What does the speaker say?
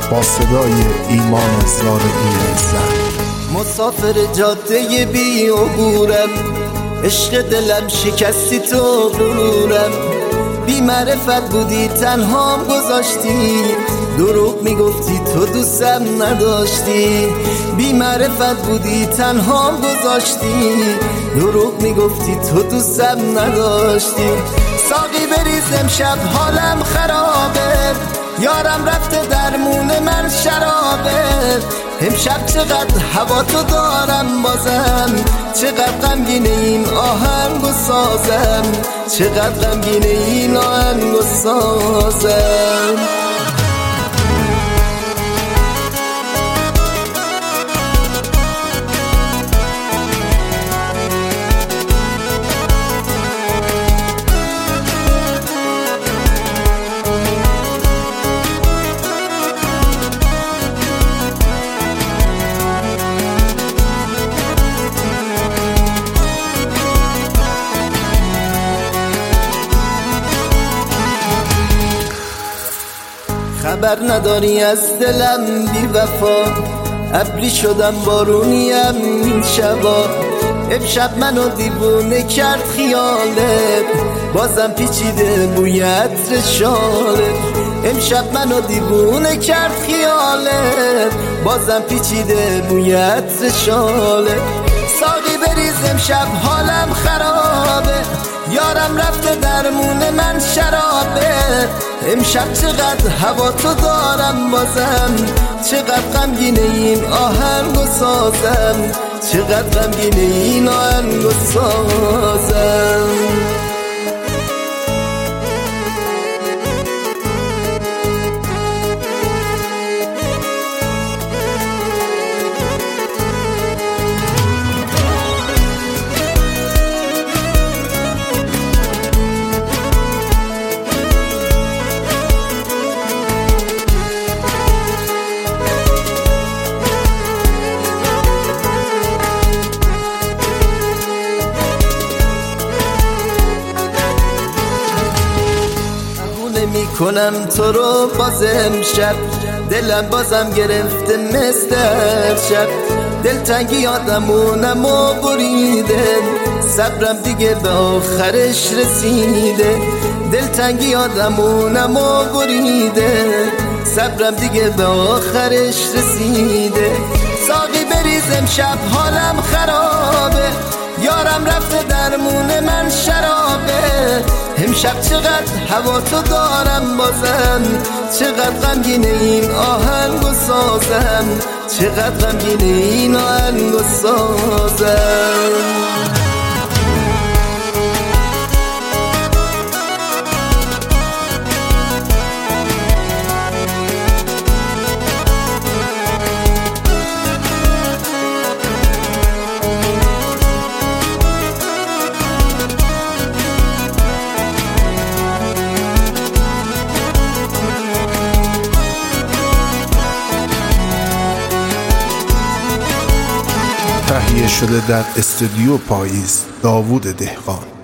با صدای ایمان زارعی زن. مسافر جاده بی عبورم، عشق دلم شکستی تو غرورم. بی معرفت بودی تنهام گذاشتی، دروغ میگفتی تو دوستم نداشتی. بی معرفت بودی تنهام گذاشتی، دروغ میگفتی تو دوستم نداشتی. ساقی بریز امشب حالم خرابه، یارم رفته درمون من شرابه. امشب چقدر هوا تو دارم بازم، چقدر غمگینه این آهنگ و سازم، چقدر غمگینه این آهنگ و سازم. خبر نداری از دلم بی وفا، ابری شدم بارونیم این شبا. امشب منو دیوونه کرد خیالت، بازم پیچیده بوی عطر شالت. امشب منو دیوونه کرد خیالت، بازم پیچیده بوی عطر شالت. ساقی بریز امشب حالم خرابه، یارم رفته درمون من شرابه. امشب چقدر هوا تو دارم بازم، چقدر غمگینه این آهنگ و سازم، چقدر غمگینه این آهنگ و سازم. میکنم تو رو باز امشب، دلم بازم گرفته مثل شب. دلتنگی آدمونم و بریده، صبرم دیگه به آخرش رسیده. دلتنگی آدمونم و بریده، صبرم دیگه به آخرش رسیده. ساقی بریز امشب حالم خرابه، یارم رفته درمون من شرابه. امشب چقدر هوا تو دارم بازم، چقدر غمگینه این آهنگ و سازم، چقدر غمگینه این آهنگ و سازم. تهیه شده در استودیو پاییز، داوود دهقان.